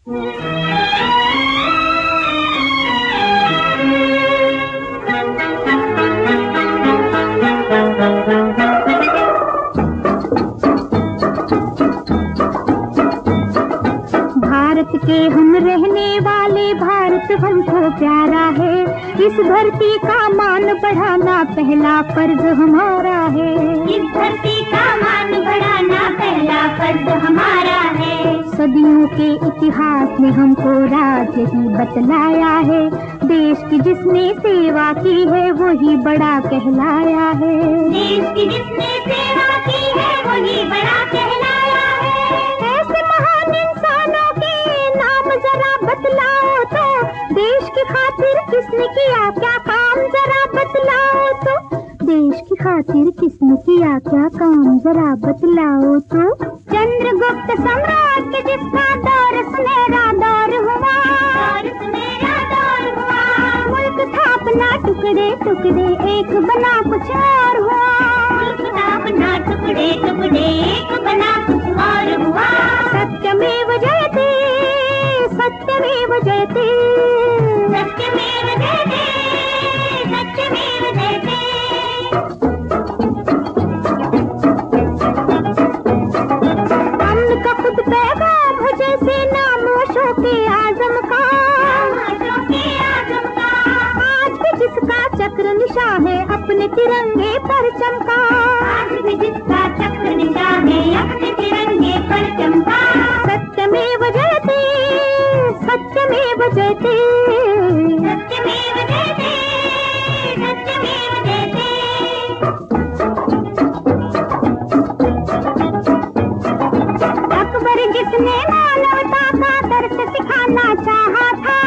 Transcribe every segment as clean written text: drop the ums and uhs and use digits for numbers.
भारत के हम रहने वाले, भारत हमको प्यारा है। इस धरती का मान बढ़ाना पहला फर्ज हमारा है। इस धरती का मान बढ़ाना पहला फर्ज हमारा है। सदियों के इतिहास में हमको राज ही बतलाया है। देश की जिसने सेवा की है वही बड़ा कहलाया है। देश की जिसने सेवा की है वही बड़ा कहलाया है। ऐसे महान इंसानों के नाम जरा बतलाओ तो, देश की खातिर किसने किया क्या काम जरा बतलाओ तो, देश की खातिर किसने किया क्या काम जरा बतलाओ तो। चंद्रगुप्त सम्राट जिसका दौर सुनहरा दौर हुआ, मुल्क था अपना टुकड़े टुकड़े एक बना कुछ और हुआ। मुल्क था अपना टुकड़े टुकड़े एक बना कुछ और हुआ। सत्यमेव जयते, सत्यमेव जयते, सत्यमेव जयते, सत्यमेव जयते। अमन का खुद पैगाम हो जैसे नाम अशोक आजम का। आज भी जिसका चक्र निशान है अपने तिरंगे पर चमका। आज भी जिसका चक्र निशान है अपने तिरंगे पर चमका। सत्यमेव जयते, सत्यमेव जयते, सत्यमेव जयते, सत्यमेव जयते। अकबर जिसने मानवता का दर्द सिखाना चाहा था,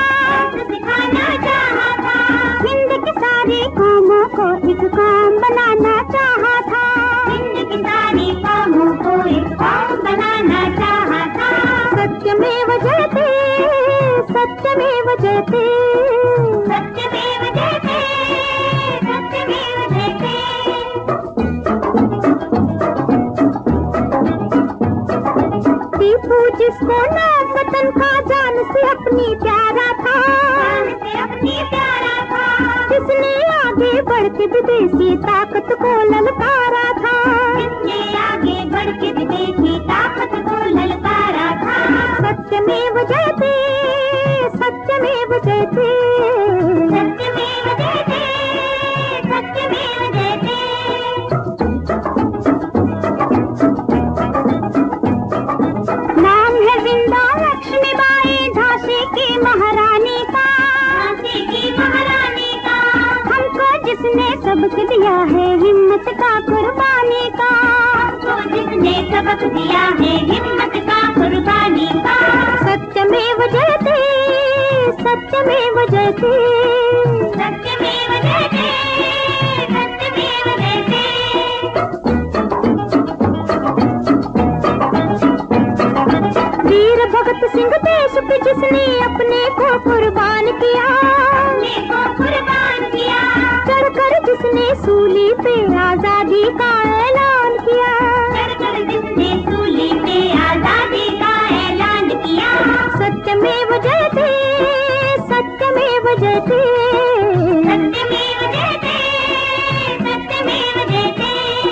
हिंद की सारी कौमों को एक कौम बनाना चाहा था। हिंद की सारी कौमों को एक कौम बनाना चाहा था। सत्यमेव जयते, सत्यमेव जयते, सत्यमेव जयते, सत्यमेव जयते। टीपू जिसको नाम वतन का जान से अपनी प्यारा था, जान से अपनी प्यारा था। जिसने आगे बढ़ के विदेशी ताकत को ललकारा था। जिसने आगे बढ़ के विदेशी ताकत को ललकारा था। सत्यमेव जयते, सत्यमेव जयते, सत्यमेव जयते, सत्यमेव जयते। नाम है जिंदा लक्ष्मीबाई झांसी की महारानी का। झांसी की महारानी का। हमको जिसने सबक दिया है हिम्मत का कुर्बानी का। हमको जिसने सबक दिया है हिम्मत का कुर्बानी का। सत्यमेव जयते, सत्यमेव जयते, सत्यमेव जयते, सत्यमेव जयते। वीर भगत सिंह देश पे जिसने अपने को कुर्बान किया। अपने को कुर्बान किया। चढ़कर जिसने सूली पे आजादी का ऐलान किया। चढ़कर जिसने सूली पे आजादी का ऐलान किया। सत्यमेव जयते, सत्यमेव जयते, सत्यमेव जयते, सत्यमेव जयते।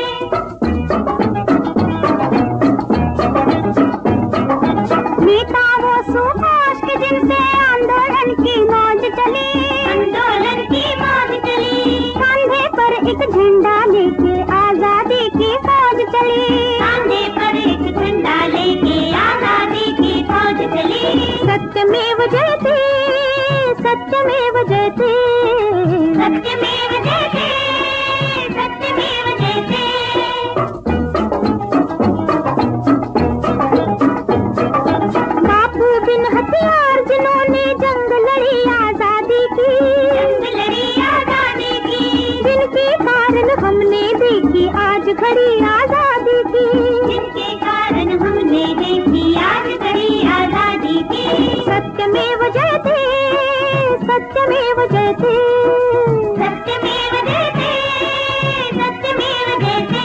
नेता वो सुभाष के जिनसे आंदोलन की मौज चली। आंदोलन की मौज चली। कंधे पर एक झंडा लेके आजादी की फौज चली। कांधे पर एक झंडा लेके आजादी की फौज चली। सत्यमेव जयते, सत्यमेव जयते, सत्यमेव जयते, सत्यमेव जयते। बापू बिन हथियार जिन्होंने जंग लड़ी आजादी की। जंग लड़ी आजादी की। जिनके कारण हमने देखी आज घड़ी आजादी की। जिनके कारण हमने देखी आज घड़ी आजादी की। सत्यमेव जयते, सत्यमेव जयते, सत्यमेव जयते, सत्यमेव जयते।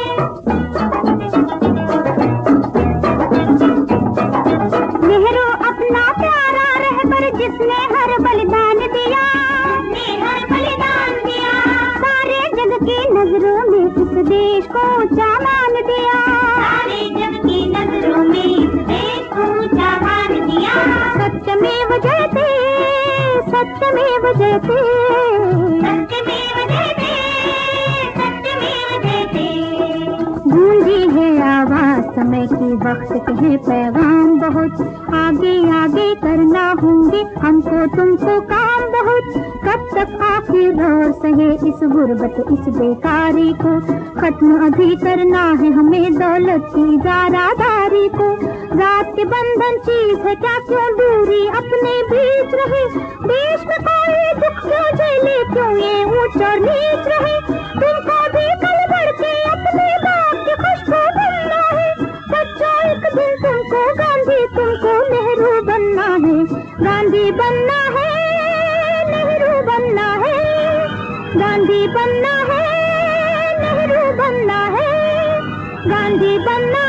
नेहरू अपना प्यारा रहबर जिसने हर बलिदान दिया, हर बलिदान दिया। सारे जग की नजरों में इस देश को ऊंचा मान दिया, सारे जग की नजरों में इस देश को ऊंचा मान दिया। सत्यमेव जयते, सत्यमेव जयते, सत्यमेव जयते, सत्यमेव जयते। गूंजी है आवाज समय की, वक्त के है पैगाम बहुत, आगे आगे करना होंगे हमको तुमको काम बहुत। कब तक आखिर और सहे इस गुर्बत इस बेकारी को, खत्म अभी करना है हमें दौलत की ज़ारादारी को। रात के बंधन चीज है क्या, क्यों दूरी अपने बीच रहे, देश में कोई दुख क्यों झेले, क्यों ये ऊंच और नीच रहे। तुमको भी कल बढ़ के अपने बाप की खुशबू बनना है, बच्चों एक दिन तुमको गांधी तुमको नेहरू बनना है, गांधी बनना है, नेहरू बनना है, गांधी बनना है, नेहरू बनना है, गांधी बनना